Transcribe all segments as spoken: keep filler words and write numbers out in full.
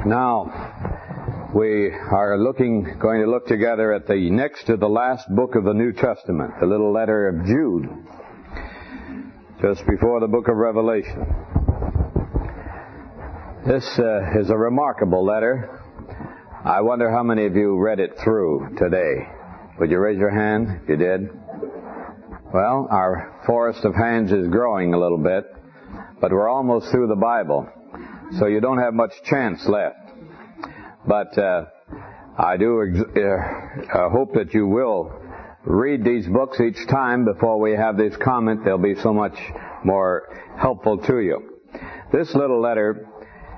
Now, we are looking, going to look together at the next to the last book of the New Testament, the little letter of Jude, just before the book of Revelation. This uh, is a remarkable letter. I wonder how many of you read it through today. Would you raise your hand if you did? Well, our forest of hands is growing a little bit, but we're almost through the Bible, so you don't have much chance left. But uh, I do ex- uh, hope that you will read these books each time before we have this comment. They'll be so much more helpful to you. This little letter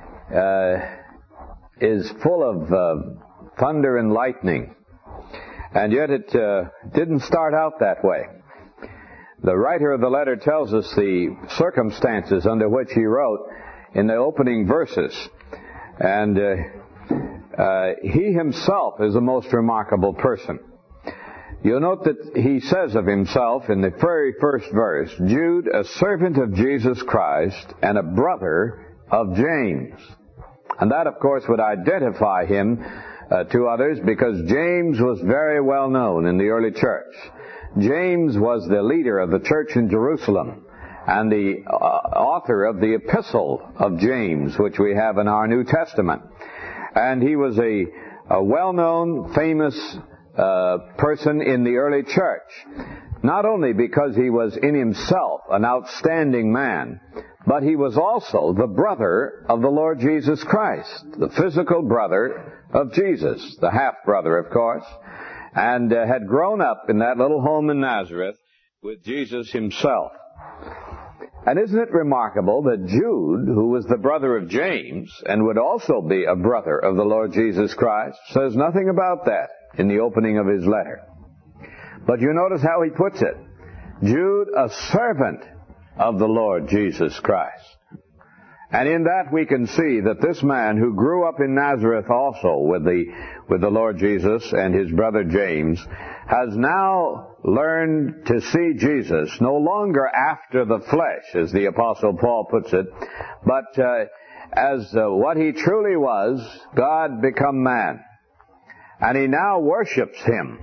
uh, is full of uh, thunder and lightning, and yet it uh, didn't start out that way. The writer of the letter tells us the circumstances under which he wrote in the opening verses, and uh, uh, he himself is a most remarkable person. You'll note that he says of himself in the very first verse, Jude, a servant of Jesus Christ and a brother of James. And that, of course, would identify him uh, to others, because James was very well known in the early church. James was the leader of the church in Jerusalem and the uh, author of the epistle of James, which we have in our New Testament. And he was a, a well-known, famous uh, person in the early church, not only because he was in himself an outstanding man, but he was also the brother of the Lord Jesus Christ, the physical brother of Jesus, the half-brother, of course, and uh, had grown up in that little home in Nazareth with Jesus himself. And isn't it remarkable that Jude, who was the brother of James and would also be a brother of the Lord Jesus Christ, says nothing about that in the opening of his letter. But you notice how he puts it. Jude, a servant of the Lord Jesus Christ. And in that we can see that this man who grew up in Nazareth also with the, with the Lord Jesus and his brother James has now learned to see Jesus no longer after the flesh, as the Apostle Paul puts it, but uh, as uh, what he truly was, God become man. And he now worships him.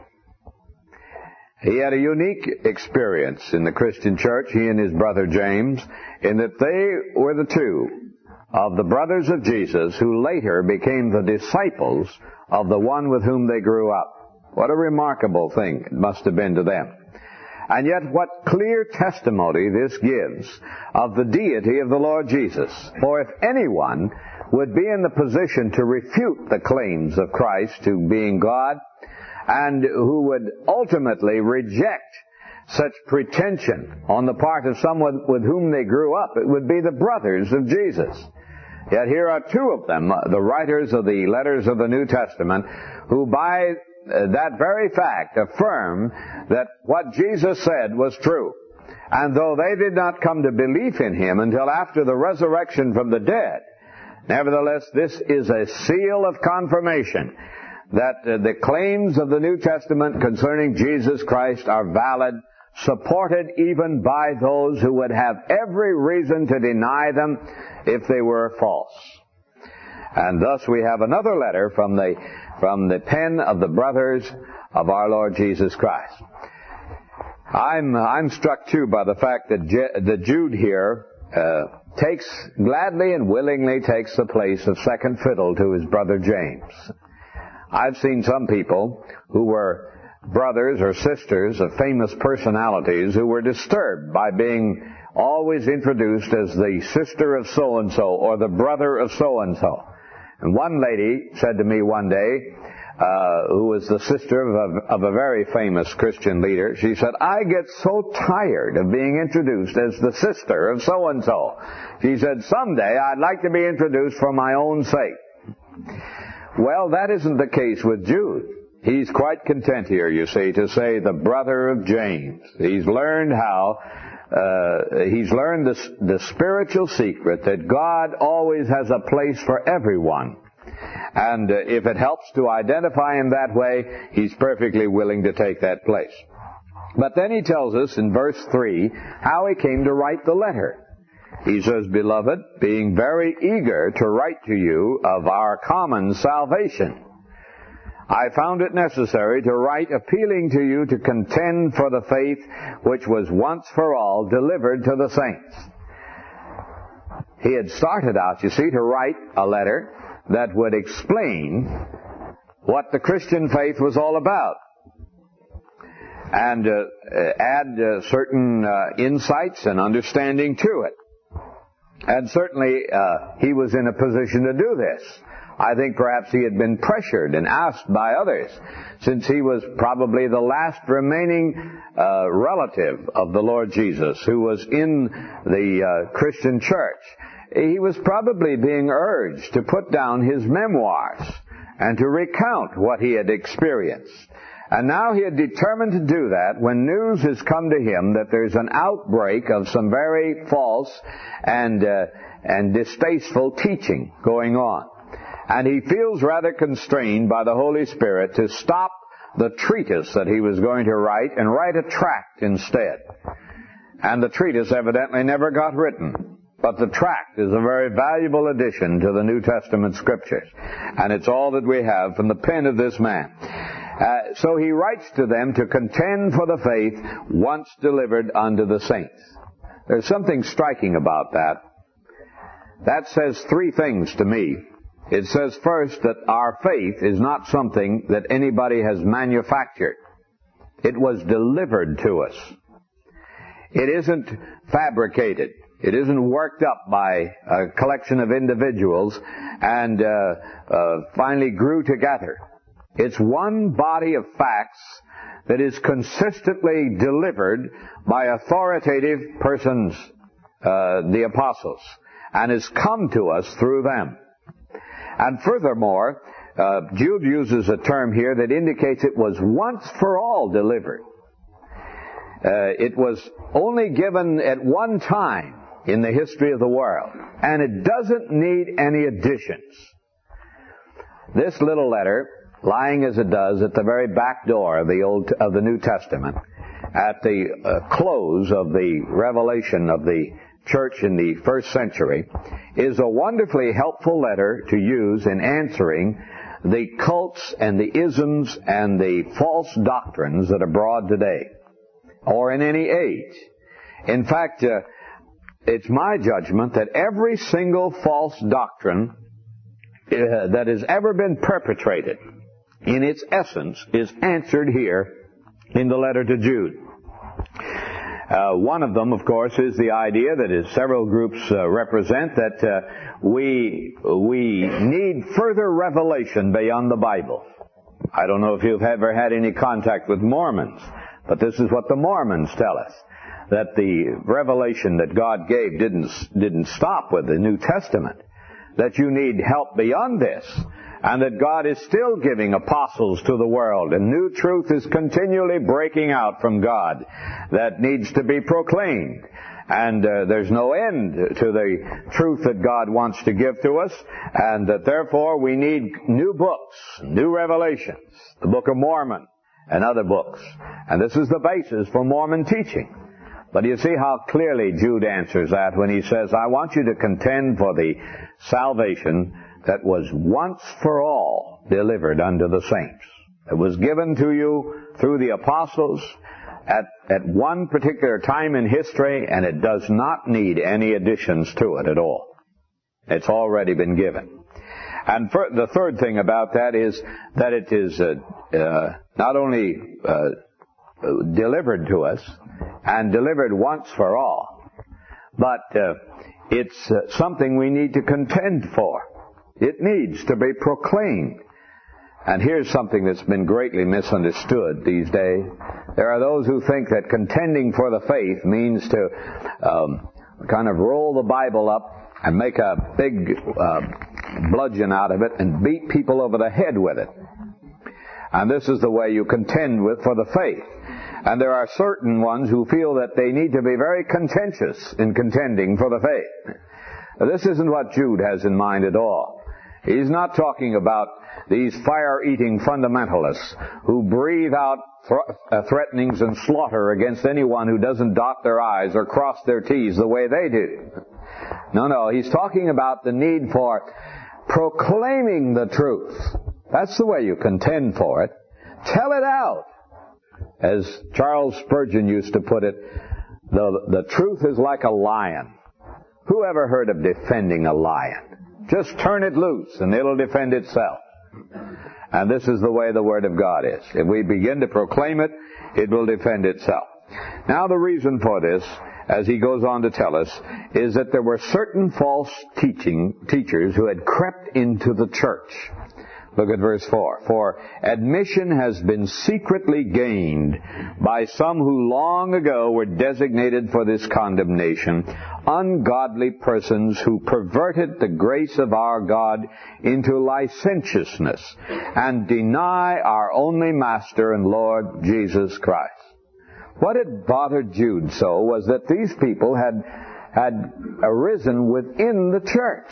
He had a unique experience in the Christian church, he and his brother James, in that they were the two of the brothers of Jesus who later became the disciples of the one with whom they grew up. What a remarkable thing it must have been to them. And yet what clear testimony this gives of the deity of the Lord Jesus. For if anyone would be in the position to refute the claims of Christ to being God, and who would ultimately reject such pretension on the part of someone with whom they grew up, it would be the brothers of Jesus. Yet here are two of them, the writers of the letters of the New Testament, who by that very fact affirm that what Jesus said was true. And though they did not come to belief in him until after the resurrection from the dead, nevertheless this is a seal of confirmation that uh, the claims of the New Testament concerning Jesus Christ are valid, supported even by those who would have every reason to deny them if they were false. And thus we have another letter from the from the pen of the brothers of our Lord Jesus Christ. I'm I'm struck too by the fact that Je- the Jude here uh, takes gladly and willingly takes the place of second fiddle to his brother James. I've seen some people who were brothers or sisters of famous personalities who were disturbed by being always introduced as the sister of so-and-so or the brother of so-and-so. And one lady said to me one day, uh, who was the sister of a, of a very famous Christian leader, she said, I get so tired of being introduced as the sister of so-and-so. She said, someday I'd like to be introduced for my own sake. Well, that isn't the case with Jude. He's quite content here, you see, to say the brother of James. He's learned how, uh, he's learned the, the spiritual secret that God always has a place for everyone. And uh, if it helps to identify him that way, he's perfectly willing to take that place. But then he tells us in verse three how he came to write the letter. He says, "Beloved, being very eager to write to you of our common salvation, I found it necessary to write appealing to you to contend for the faith which was once for all delivered to the saints." He had started out, you see, to write a letter that would explain what the Christian faith was all about, and uh, add uh, certain uh, insights and understanding to it. And certainly uh, he was in a position to do this. I think perhaps he had been pressured and asked by others, since he was probably the last remaining uh, relative of the Lord Jesus who was in the uh, Christian church. He was probably being urged to put down his memoirs and to recount what he had experienced. And now he had determined to do that when news has come to him that there's an outbreak of some very false and uh, and distasteful teaching going on. And he feels rather constrained by the Holy Spirit to stop the treatise that he was going to write and write a tract instead. And the treatise evidently never got written. But the tract is a very valuable addition to the New Testament Scriptures. And it's all that we have from the pen of this man. Uh, so he writes to them to contend for the faith once delivered unto the saints. There's something striking about that. That says three things to me. It says first that our faith is not something that anybody has manufactured. It was delivered to us. It isn't fabricated. It isn't worked up by a collection of individuals and uh, uh, finally grew together. It's one body of facts that is consistently delivered by authoritative persons, uh, the apostles, and has come to us through them. And furthermore, uh, Jude uses a term here that indicates it was once for all delivered. Uh, it was only given at one time in the history of the world, and it doesn't need any additions. This little letter, lying as it does at the very back door of the Old of the New Testament, at the uh, close of the revelation of the church in the first century, is a wonderfully helpful letter to use in answering the cults and the isms and the false doctrines that are abroad today, or in any age. In fact, uh, it's my judgment that every single false doctrine uh, that has ever been perpetrated, in its essence, is answered here in the letter to Jude. Uh, one of them, of course, is the idea that is several groups uh, represent, that uh, we we need further revelation beyond the Bible. I don't know if you've ever had any contact with Mormons, but this is what the Mormons tell us, that the revelation that God gave didn't didn't stop with the New Testament, that you need help beyond this, and that God is still giving apostles to the world, and new truth is continually breaking out from God that needs to be proclaimed. And uh, there's no end to the truth that God wants to give to us, and that therefore we need new books, new revelations, the Book of Mormon and other books. And this is the basis for Mormon teaching. But you see how clearly Jude answers that when he says, I want you to contend for the salvation that was once for all delivered unto the saints. It was given to you through the apostles at, at one particular time in history, and it does not need any additions to it at all. It's already been given. And for, the third thing about that is that it is uh, uh, not only uh, delivered to us and delivered once for all, but uh, it's uh, something we need to contend for. It needs to be proclaimed. And here's something that's been greatly misunderstood these days. There are those who think that contending for the faith means to um, kind of roll the Bible up and make a big uh, bludgeon out of it and beat people over the head with it. And this is the way you contend with for the faith. And there are certain ones who feel that they need to be very contentious in contending for the faith. Now, this isn't what Jude has in mind at all. He's not talking about these fire-eating fundamentalists who breathe out th- uh, threatenings and slaughter against anyone who doesn't dot their I's or cross their T's the way they do. No, no, he's talking about the need for proclaiming the truth. That's the way you contend for it. Tell it out. As Charles Spurgeon used to put it, the, the truth is like a lion. Who ever heard of defending a lion? Just turn it loose and it'll defend itself. And this is the way the Word of God is. If we begin to proclaim it, it will defend itself. Now the reason for this, as he goes on to tell us, is that there were certain false teaching teachers who had crept into the church. Look at verse four. For admission has been secretly gained by some who long ago were designated for this condemnation, ungodly persons who perverted the grace of our God into licentiousness and deny our only Master and Lord Jesus Christ. What had bothered Jude so was that these people had, had arisen within the church.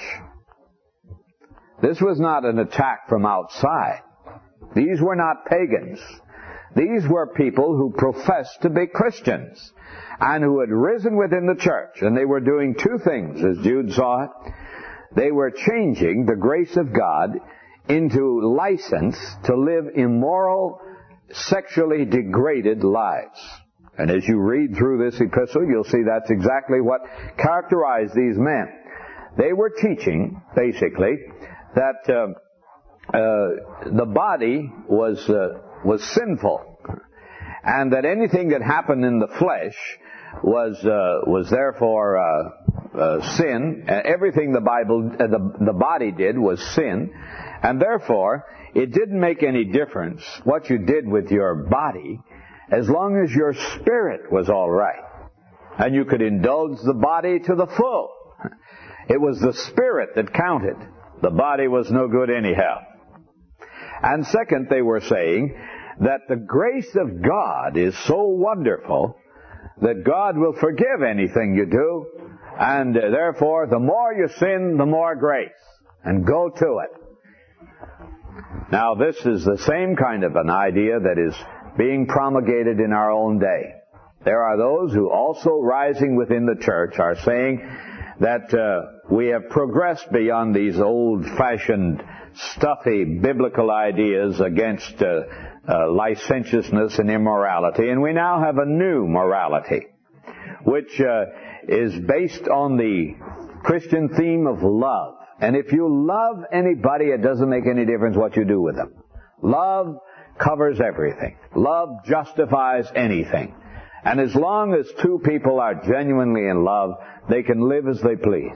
This was not an attack from outside. These were not pagans. These were people who professed to be Christians and who had risen within the church. And they were doing two things, as Jude saw it. They were changing the grace of God into license to live immoral, sexually degraded lives. And as you read through this epistle, you'll see that's exactly what characterized these men. They were teaching, basically, that uh, uh, the body was uh, was sinful, and that anything that happened in the flesh was uh, was therefore uh, uh, sin. Uh, everything the Bible, uh, the the body did was sin, and therefore it didn't make any difference what you did with your body, as long as your spirit was all right, and you could indulge the body to the full. It was the spirit that counted. The body was no good anyhow. And second, they were saying that the grace of God is so wonderful that God will forgive anything you do, and therefore the more you sin, the more grace. And go to it. Now this is the same kind of an idea that is being promulgated in our own day. There are those who also rising within the church are saying that uh, we have progressed beyond these old-fashioned, stuffy, biblical ideas against uh, uh, licentiousness and immorality, and we now have a new morality, which uh, is based on the Christian theme of love. And if you love anybody, it doesn't make any difference what you do with them. Love covers everything. Love justifies anything. And as long as two people are genuinely in love, they can live as they please.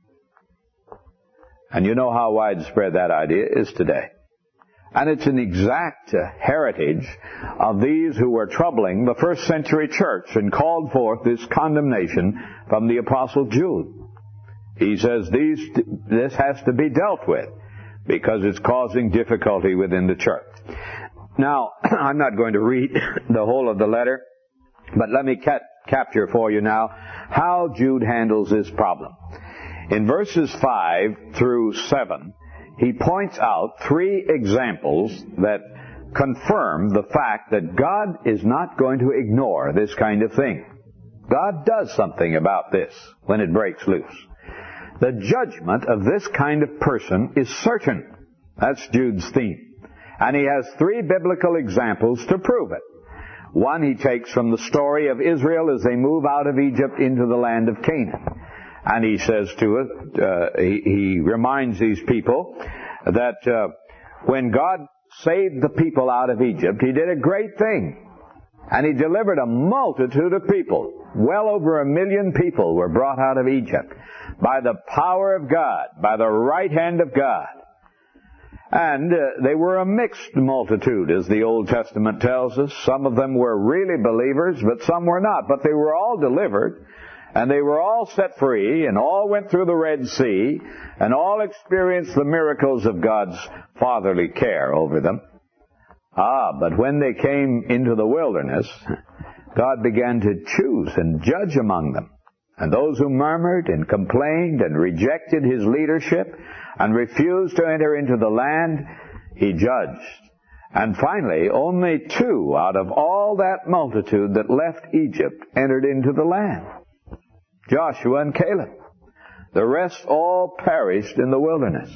And you know how widespread that idea is today. And it's an exact heritage of these who were troubling the first century church and called forth this condemnation from the Apostle Jude. He says these, this has to be dealt with because it's causing difficulty within the church. Now, I'm not going to read the whole of the letter, but let me ca- capture for you now how Jude handles this problem. In verses five through seven, he points out three examples that confirm the fact that God is not going to ignore this kind of thing. God does something about this when it breaks loose. The judgment of this kind of person is certain. That's Jude's theme. And he has three biblical examples to prove it. One he takes from the story of Israel as they move out of Egypt into the land of Canaan. And he says to it, uh, he, he reminds these people that uh, when God saved the people out of Egypt, He did a great thing. And He delivered a multitude of people. Well over a million people were brought out of Egypt by the power of God, by the right hand of God. And uh, they were a mixed multitude, as the Old Testament tells us. Some of them were really believers, but some were not. But they were all delivered, and they were all set free, and all went through the Red Sea, and all experienced the miracles of God's fatherly care over them. Ah, but when they came into the wilderness, God began to choose and judge among them. And those who murmured and complained and rejected His leadership and refused to enter into the land, He judged. And finally, only two out of all that multitude that left Egypt entered into the land. Joshua and Caleb. The rest all perished in the wilderness.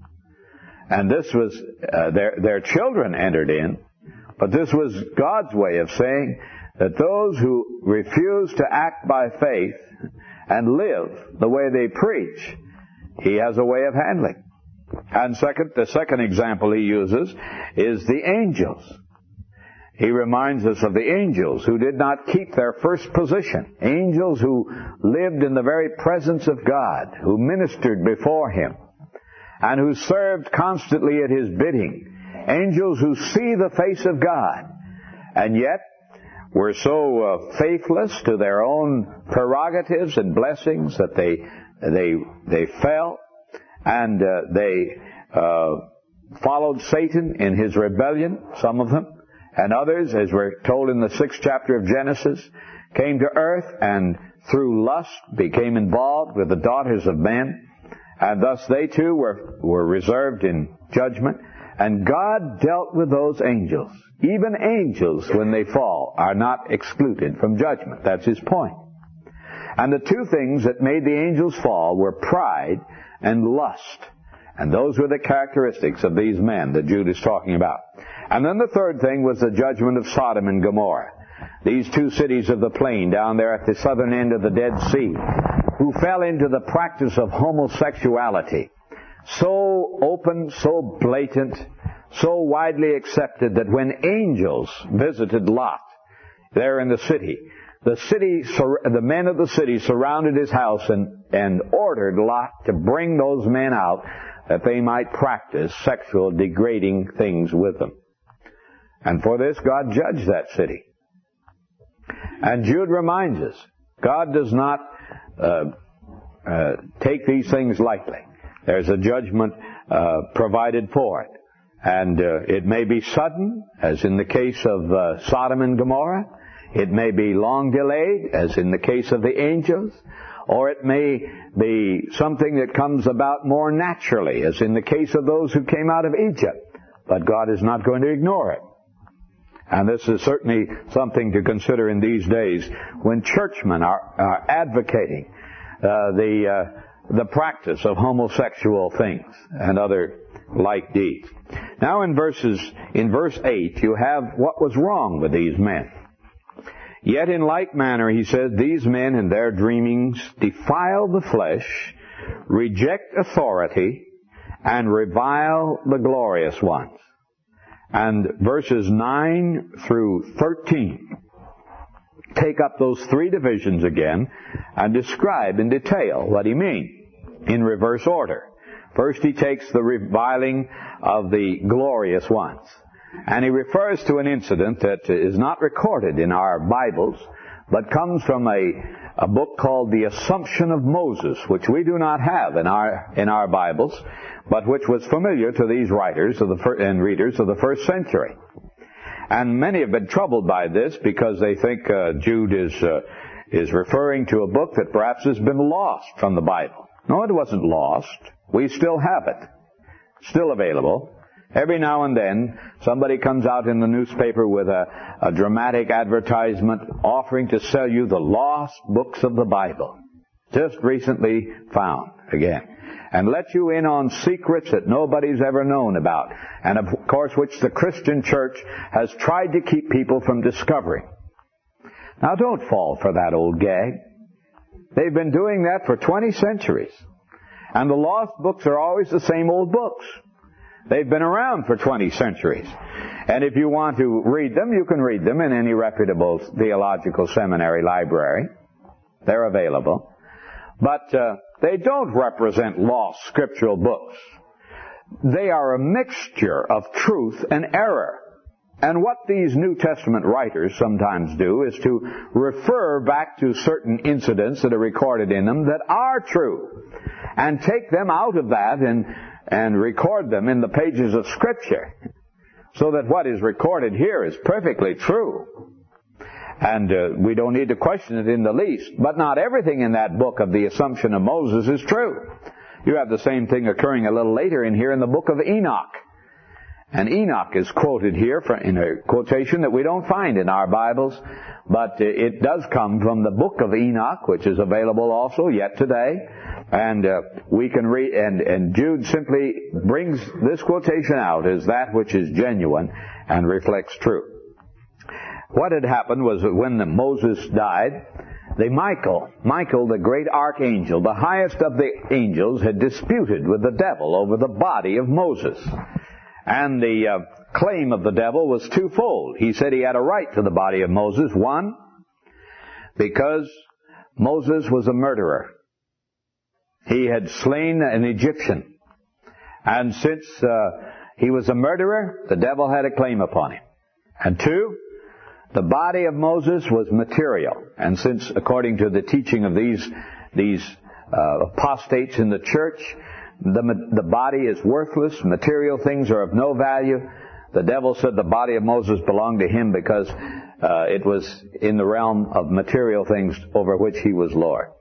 And this was, uh, their, their children entered in, but this was God's way of saying that those who refuse to act by faith and live the way they preach, He has a way of handling. And second, the second example He uses is the angels. He reminds us of the angels who did not keep their first position. Angels who lived in the very presence of God, who ministered before Him, and who served constantly at His bidding. Angels who see the face of God, and yet were so uh, faithless to their own prerogatives and blessings that they they they fell, and uh, they uh, followed Satan in his rebellion, some of them. And others, as we're told in the sixth chapter of Genesis, came to earth and through lust became involved with the daughters of men. And thus they too were, were reserved in judgment. And God dealt with those angels. Even angels, when they fall, are not excluded from judgment. That's His point. And the two things that made the angels fall were pride and lust. And those were the characteristics of these men that Jude is talking about. And then the third thing was the judgment of Sodom and Gomorrah. These two cities of the plain down there at the southern end of the Dead Sea, who fell into the practice of homosexuality. So open, so blatant, so widely accepted that when angels visited Lot there in the city, the city, the men of the city surrounded his house and, and ordered Lot to bring those men out that they might practice sexual degrading things with them. And for this, God judged that city. And Jude reminds us, God does not uh, uh, take these things lightly. There's a judgment uh, provided for it. And uh, it may be sudden, as in the case of uh, Sodom and Gomorrah. It may be long delayed, as in the case of the angels. Or it may be something that comes about more naturally, as in the case of those who came out of Egypt. But God is not going to ignore it. And this is certainly something to consider in these days when churchmen are, are advocating uh, the uh, the practice of homosexual things and other like deeds. Now in verses in verse eight, you have what was wrong with these men. Yet in like manner, he says, these men in their dreamings defile the flesh, reject authority, and revile the glorious ones. And verses nine through thirteen take up those three divisions again and describe in detail what he means in reverse order. First, he takes the reviling of the glorious ones. And he refers to an incident that is not recorded in our Bibles, but comes from a, a book called The Assumption of Moses, which we do not have in our in our Bibles, but which was familiar to these writers of the fir- and readers of the first century. And many have been troubled by this because they think uh, Jude is uh, is referring to a book that perhaps has been lost from the Bible. No, it wasn't lost. We still have it. Still available. Every now and then, somebody comes out in the newspaper with a, a dramatic advertisement offering to sell you the lost books of the Bible. Just recently found again. And let you in on secrets that nobody's ever known about. And of course, which the Christian church has tried to keep people from discovering. Now don't fall for that old gag. They've been doing that for twenty centuries. And the lost books are always the same old books. They've been around for twenty centuries. And if you want to read them, you can read them in any reputable theological seminary library. They're available. But uh, they don't represent lost scriptural books. They are a mixture of truth and error. And what these New Testament writers sometimes do is to refer back to certain incidents that are recorded in them that are true, and take them out of that and and record them in the pages of Scripture, so that what is recorded here is perfectly true. And uh, we don't need to question it in the least. But not everything in that book of the Assumption of Moses is true. You have the same thing occurring a little later in here in the book of Enoch. And Enoch is quoted here in a quotation that we don't find in our Bibles, but it does come from the book of Enoch, which is available also yet today. And uh, we can read, and, and Jude simply brings this quotation out as that which is genuine and reflects truth. What had happened was that when the Moses died, the Michael, Michael, the great archangel, the highest of the angels, had disputed with the devil over the body of Moses. And the uh, claim of the devil was twofold. He said he had a right to the body of Moses. One, because Moses was a murderer. He had slain an Egyptian. And since uh, he was a murderer, the devil had a claim upon him. And two, the body of Moses was material. And since, according to the teaching of these, these uh, apostates in the church, the, the body is worthless, material things are of no value, the devil said the body of Moses belonged to him because uh, it was in the realm of material things over which he was Lord.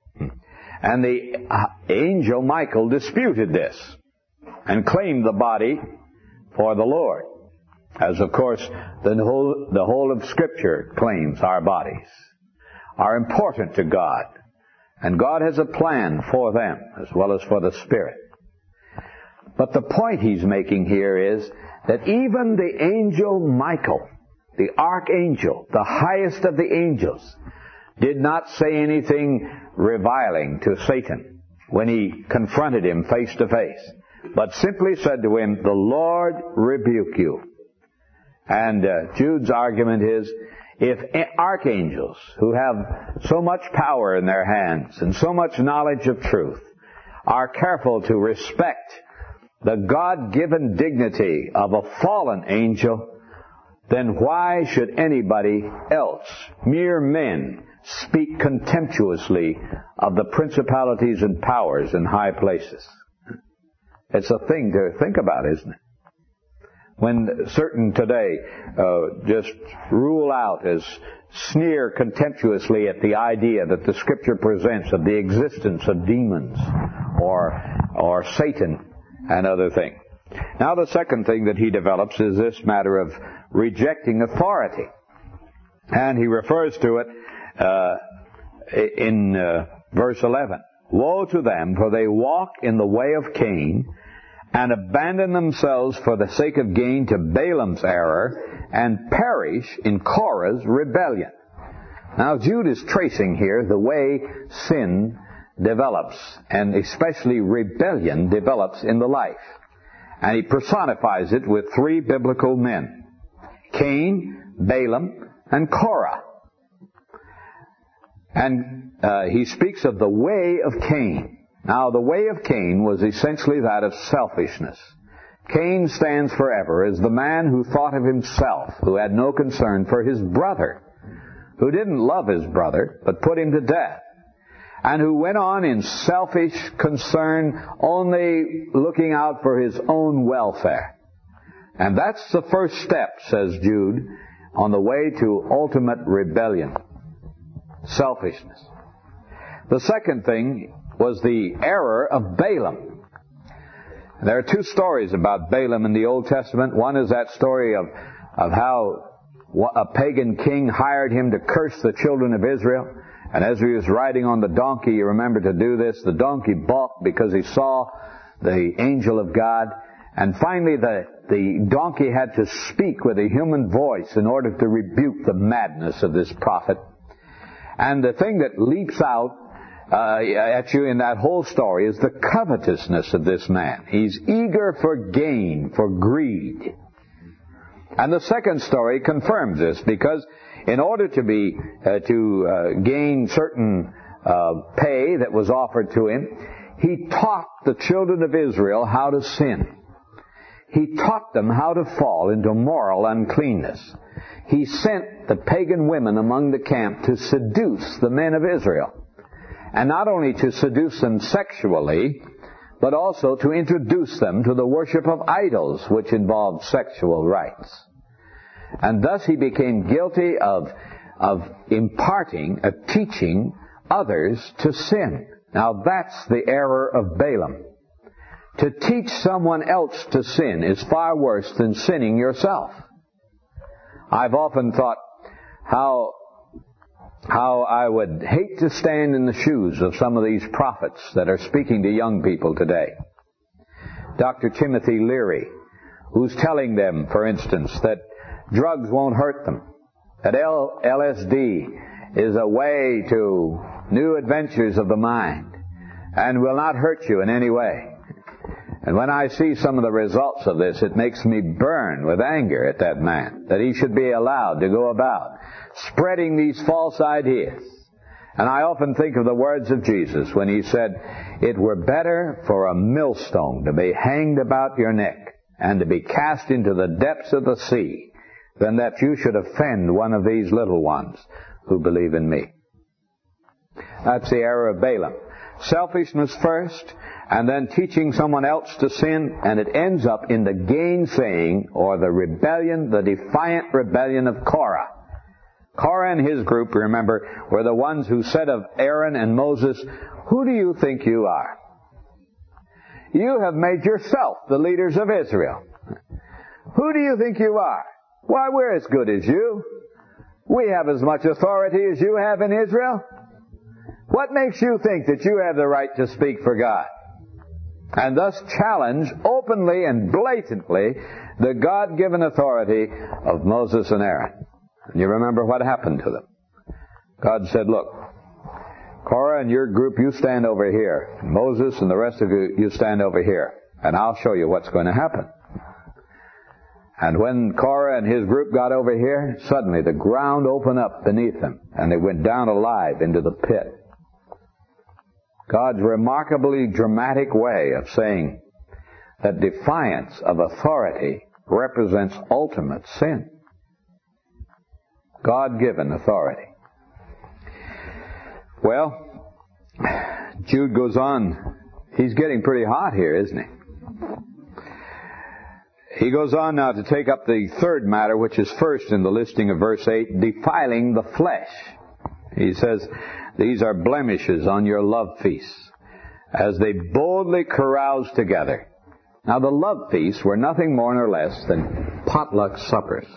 And the angel Michael disputed this and claimed the body for the Lord. As, of course, the whole, the whole of Scripture claims our bodies are important to God. And God has a plan for them as well as for the Spirit. But the point he's making here is that even the angel Michael, the archangel, the highest of the angels, did not say anything reviling to Satan when he confronted him face to face, but simply said to him, "The Lord rebuke you." And uh, Jude's argument is, if archangels who have so much power in their hands and so much knowledge of truth are careful to respect the God-given dignity of a fallen angel, then why should anybody else, mere men, speak contemptuously of the principalities and powers in high places? It's a thing to think about, isn't it? When certain today uh, just rule out as sneer contemptuously at the idea that the Scripture presents of the existence of demons or or Satan and other things. Now the second thing that he develops is this matter of rejecting authority. And he refers to it uh, in uh, verse eleven. "Woe to them, for they walk in the way of Cain, and abandon themselves for the sake of gain to Balaam's error, and perish in Korah's rebellion." Now Jude is tracing here the way sin develops, and especially rebellion develops in the life. And he personifies it with three biblical men: Cain, Balaam, and Korah. And uh, he speaks of the way of Cain. Now, the way of Cain was essentially that of selfishness. Cain stands forever as the man who thought of himself, who had no concern for his brother, who didn't love his brother, but put him to death, and who went on in selfish concern, only looking out for his own welfare. And that's the first step, says Jude, on the way to ultimate rebellion. Selfishness. The second thing was the error of Balaam. There are two stories about Balaam in the Old Testament. One is that story of, of how a pagan king hired him to curse the children of Israel. And as he was riding on the donkey, you remember to do this, the donkey balked because he saw the angel of God. And finally the, the donkey had to speak with a human voice in order to rebuke the madness of this prophet. And the thing that leaps out Uh, at you in that whole story is the covetousness of this man. He's eager for gain, for greed. And the second story confirms this, because in order to be uh, to uh, gain certain uh, pay that was offered to him, he taught the children of Israel how to sin. He taught them how to fall into moral uncleanness. He sent the pagan women among the camp to seduce the men of Israel. And not only to seduce them sexually, but also to introduce them to the worship of idols, which involved sexual rites. And thus he became guilty of, of imparting, of teaching others to sin. Now that's the error of Balaam. To teach someone else to sin is far worse than sinning yourself. I've often thought how how I would hate to stand in the shoes of some of these prophets that are speaking to young people today. Doctor Timothy Leary, who's telling them, for instance, that drugs won't hurt them, that L- LSD is a way to new adventures of the mind and will not hurt you in any way. And when I see some of the results of this, it makes me burn with anger at that man, that he should be allowed to go about spreading these false ideas. And I often think of the words of Jesus when he said, "It were better for a millstone to be hanged about your neck and to be cast into the depths of the sea than that you should offend one of these little ones who believe in me." That's the error of Balaam. Selfishness first, and then teaching someone else to sin, and it ends up in the gainsaying or the rebellion, the defiant rebellion of Korah. Korah and his group, remember, were the ones who said of Aaron and Moses, "Who do you think you are? You have made yourself the leaders of Israel. Who do you think you are? Why, we're as good as you. We have as much authority as you have in Israel. What makes you think that you have the right to speak for God?" And thus challenge openly and blatantly the God-given authority of Moses and Aaron. And you remember what happened to them. God said, "Look, Korah and your group, you stand over here. Moses and the rest of you, you stand over here. And I'll show you what's going to happen." And when Korah and his group got over here, suddenly the ground opened up beneath them, and they went down alive into the pit. God's remarkably dramatic way of saying that defiance of authority represents ultimate sin. God-given authority. Well, Jude goes on. He's getting pretty hot here, isn't he? He goes on now to take up the third matter, which is first in the listing of verse eight, defiling the flesh. He says, "These are blemishes on your love feasts, as they boldly carouse together." Now the love feasts were nothing more nor less than potluck suppers.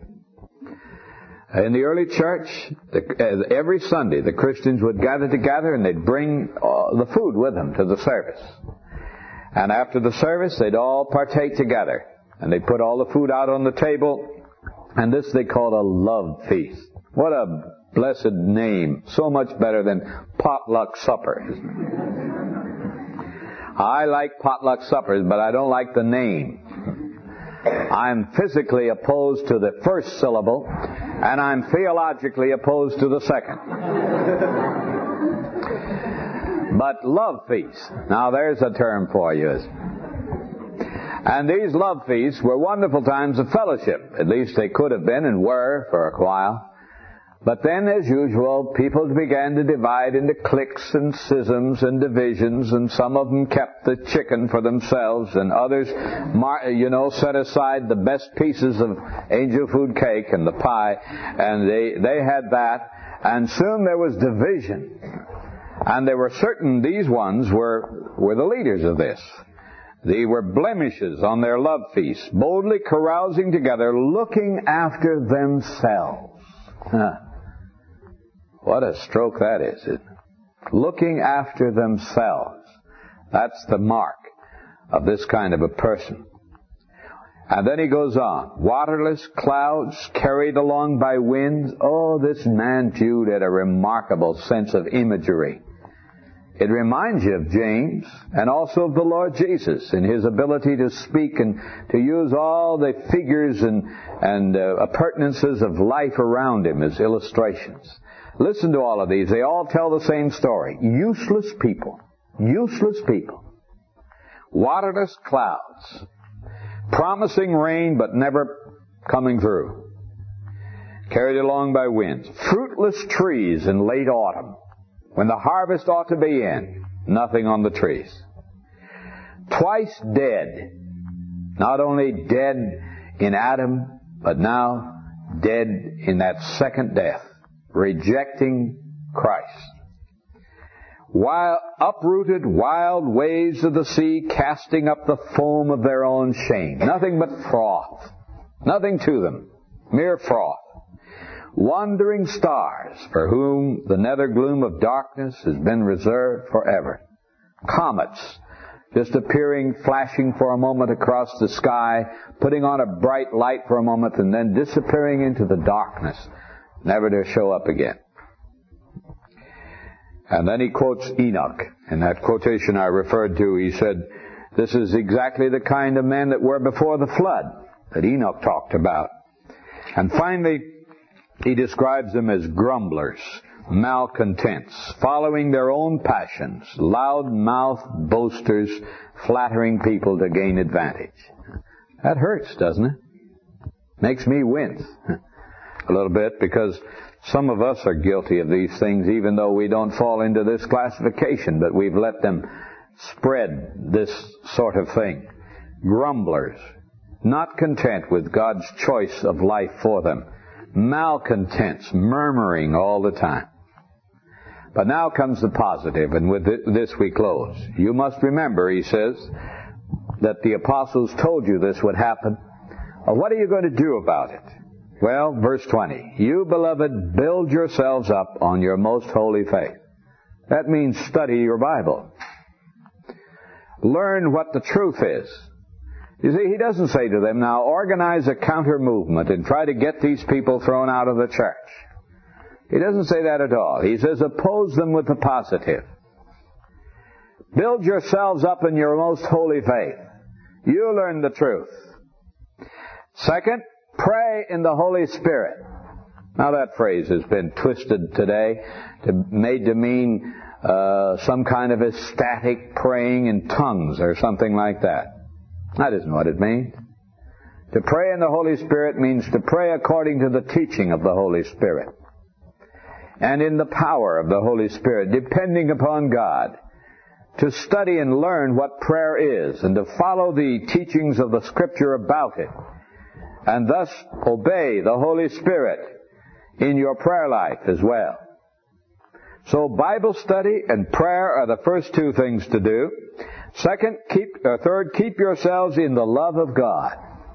In the early church, the, uh, every Sunday the Christians would gather together and they'd bring uh, the food with them to the service. And after the service, they'd all partake together. And they put all the food out on the table, and this they called a love feast. What a blessed name. So much better than potluck supper. I like potluck suppers, but I don't like the name. I'm physically opposed to the first syllable, and I'm theologically opposed to the second. But love feast. Now there's a term for you. And these love feasts were wonderful times of fellowship. At least they could have been and were for a while. But then, as usual, people began to divide into cliques and schisms and divisions, and some of them kept the chicken for themselves, and others, you know, set aside the best pieces of angel food cake and the pie, and they, they had that, and soon there was division. And there were certain, these ones were, were the leaders of this. They were blemishes on their love feasts, boldly carousing together, looking after themselves. Huh. What a stroke that is, isn't it? Looking after themselves. That's the mark of this kind of a person. And then he goes on. Waterless clouds carried along by winds. Oh, this man Jude had a remarkable sense of imagery. It reminds you of James and also of the Lord Jesus in his ability to speak and to use all the figures and, and uh, appurtenances of life around him as illustrations. Listen to all of these. They all tell the same story. Useless people. Useless people. Waterless clouds. Promising rain but never coming through. Carried along by winds. Fruitless trees in late autumn. When the harvest ought to be in, nothing on the trees. Twice dead. Not only dead in Adam, but now dead in that second death. Rejecting Christ. wild, uprooted wild waves of the sea, casting up the foam of their own shame. Nothing but froth. Nothing to them. Mere froth. Wandering stars, for whom the nether gloom of darkness has been reserved forever. Comets, just appearing, flashing for a moment across the sky, putting on a bright light for a moment, and then disappearing into the darkness, never to show up again. And then he quotes Enoch. In that quotation I referred to, he said, this is exactly the kind of men that were before the flood that Enoch talked about. And finally, he describes them as grumblers, malcontents, following their own passions, loud-mouthed boasters, flattering people to gain advantage. That hurts, doesn't it? Makes me wince a little bit, because some of us are guilty of these things, even though we don't fall into this classification, but we've let them spread this sort of thing. Grumblers, not content with God's choice of life for them. Malcontents, murmuring all the time. But now comes the positive, and with this we close. You must remember, he says, that the apostles told you this would happen. Well, what are you going to do about it? Well, verse twenty, you, beloved, build yourselves up on your most holy faith. That means study your Bible. Learn what the truth is. You see, he doesn't say to them, now organize a counter movement and try to get these people thrown out of the church. He doesn't say that at all. He says, oppose them with the positive. Build yourselves up in your most holy faith. You learn the truth. Second, pray in the Holy Spirit. Now that phrase has been twisted today, to, made to mean uh, some kind of ecstatic praying in tongues or something like that. That isn't what it means. To pray in the Holy Spirit means to pray according to the teaching of the Holy Spirit, and in the power of the Holy Spirit, depending upon God, to study and learn what prayer is, and to follow the teachings of the Scripture about it, and thus obey the Holy Spirit in your prayer life as well. So Bible study and prayer are the first two things to do. Second, keep, or third, keep yourselves in the love of God.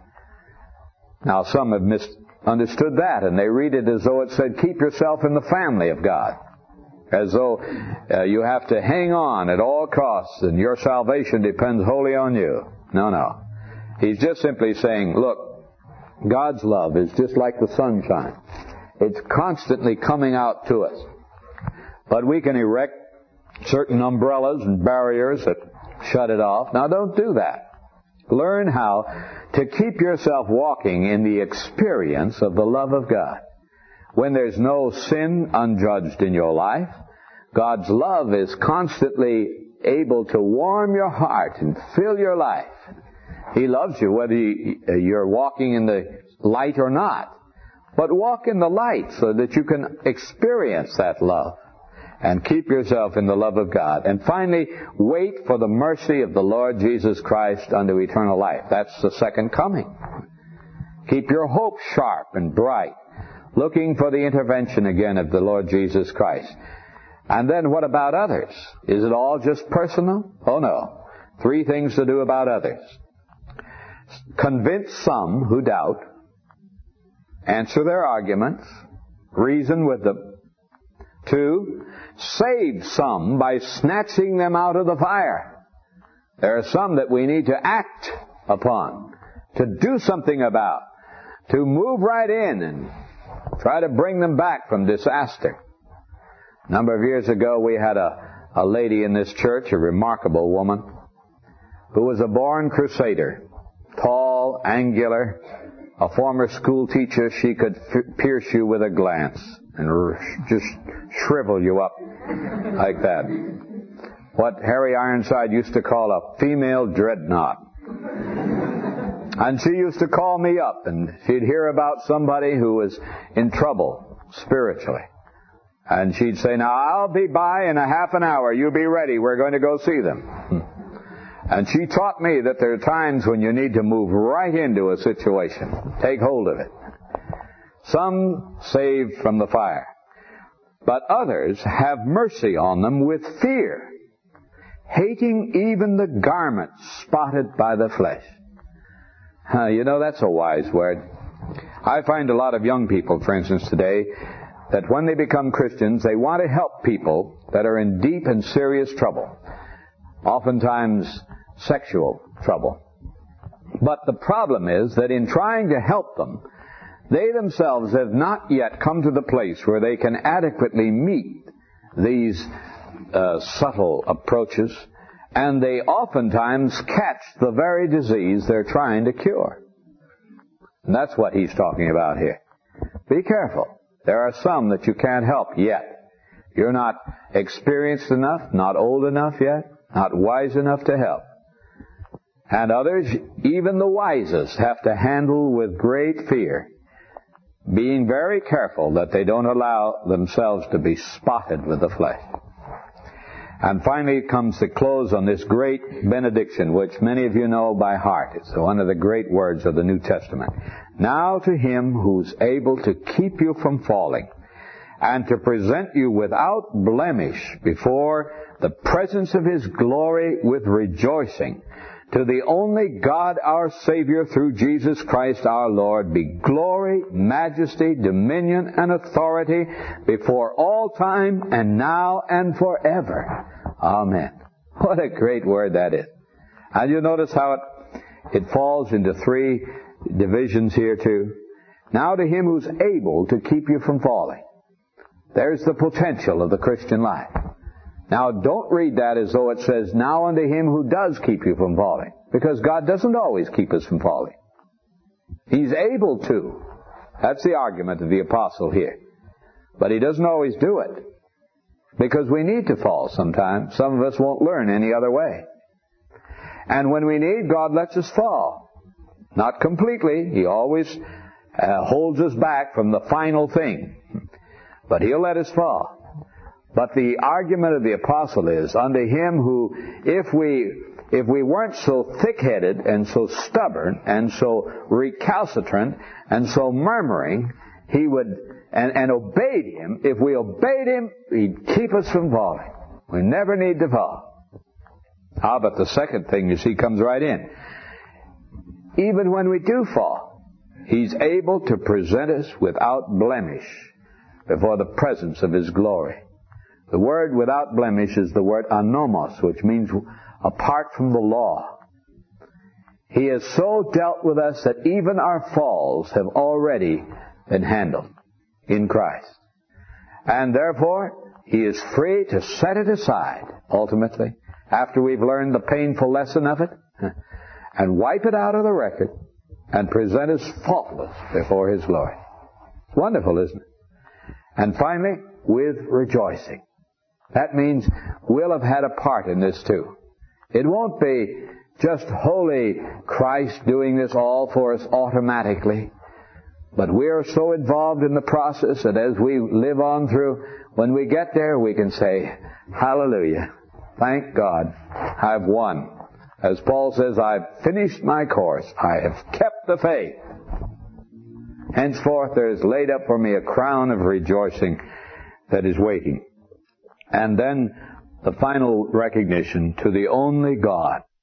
Now, some have misunderstood that, and they read it as though it said, keep yourself in the family of God. As though uh, you have to hang on at all costs, and your salvation depends wholly on you. No, no. He's just simply saying, look, God's love is just like the sunshine. It's constantly coming out to us. But we can erect certain umbrellas and barriers that shut it off. Now, don't do that. Learn how to keep yourself walking in the experience of the love of God. When there's no sin unjudged in your life, God's love is constantly able to warm your heart and fill your life. He loves you whether you're walking in the light or not. But walk in the light so that you can experience that love. And keep yourself in the love of God. And finally, wait for the mercy of the Lord Jesus Christ unto eternal life. That's the second coming. Keep your hope sharp and bright, looking for the intervention again of the Lord Jesus Christ. And then what about others? Is it all just personal? Oh no. Three things to do about others. Convince some who doubt. Answer their arguments. Reason with them. Two, save some by snatching them out of the fire. There are some that we need to act upon, to do something about, to move right in and try to bring them back from disaster. A number of years ago, we had a, a lady in this church, a remarkable woman, who was a born crusader, tall, angular, a former school teacher. She could f- pierce you with a glance and r- just shrivel you up like that. What Harry Ironside used to call a female dreadnought. And she used to call me up, and she'd hear about somebody who was in trouble spiritually. And she'd say, now I'll be by in a half an hour. You be ready. We're going to go see them. And she taught me that there are times when you need to move right into a situation. Take hold of it. Some saved from the fire. But others have mercy on them with fear, hating even the garments spotted by the flesh. Uh, you know, that's a wise word. I find a lot of young people, for instance, today, that when they become Christians, they want to help people that are in deep and serious trouble, oftentimes sexual trouble. But the problem is that in trying to help them, they themselves have not yet come to the place where they can adequately meet these uh, subtle approaches, and they oftentimes catch the very disease they're trying to cure. And that's what he's talking about here. Be careful. There are some that you can't help yet. You're not experienced enough, not old enough yet, not wise enough to help. And others, even the wisest, have to handle with great fear, being very careful that they don't allow themselves to be spotted with the flesh. And finally comes the close on this great benediction, which many of you know by heart. It's one of the great words of the New Testament. Now to him who's able to keep you from falling and to present you without blemish before the presence of his glory with rejoicing, to the only God our Savior through Jesus Christ our Lord, be glory, majesty, dominion, and authority before all time and now and forever. Amen. What a great word that is. And you notice how it, it falls into three divisions here too. Now to him who's able to keep you from falling. There's the potential of the Christian life. Now, don't read that as though it says, now unto him who does keep you from falling. Because God doesn't always keep us from falling. He's able to. That's the argument of the apostle here. But he doesn't always do it. Because we need to fall sometimes. Some of us won't learn any other way. And when we need, God lets us fall. Not completely. He always uh, holds us back from the final thing. But he'll let us fall. But the argument of the apostle is, unto him who, if we, if we weren't so thick-headed and so stubborn and so recalcitrant and so murmuring, he would, and, and obeyed him, if we obeyed him, he'd keep us from falling. We never need to fall. Ah, but the second thing, you see, comes right in. Even when we do fall, he's able to present us without blemish before the presence of his glory. The word without blemish is the word anomos, which means apart from the law. He has so dealt with us that even our falls have already been handled in Christ. And therefore, he is free to set it aside, ultimately, after we've learned the painful lesson of it, and wipe it out of the record, and present us faultless before his glory. Wonderful, isn't it? And finally, with rejoicing. That means we'll have had a part in this too. It won't be just wholly Christ doing this all for us automatically. But we are so involved in the process that as we live on through, when we get there, we can say, hallelujah. Thank God, I've won. As Paul says, I've finished my course. I have kept the faith. Henceforth there is laid up for me a crown of rejoicing that is waiting. And then the final recognition, to the only God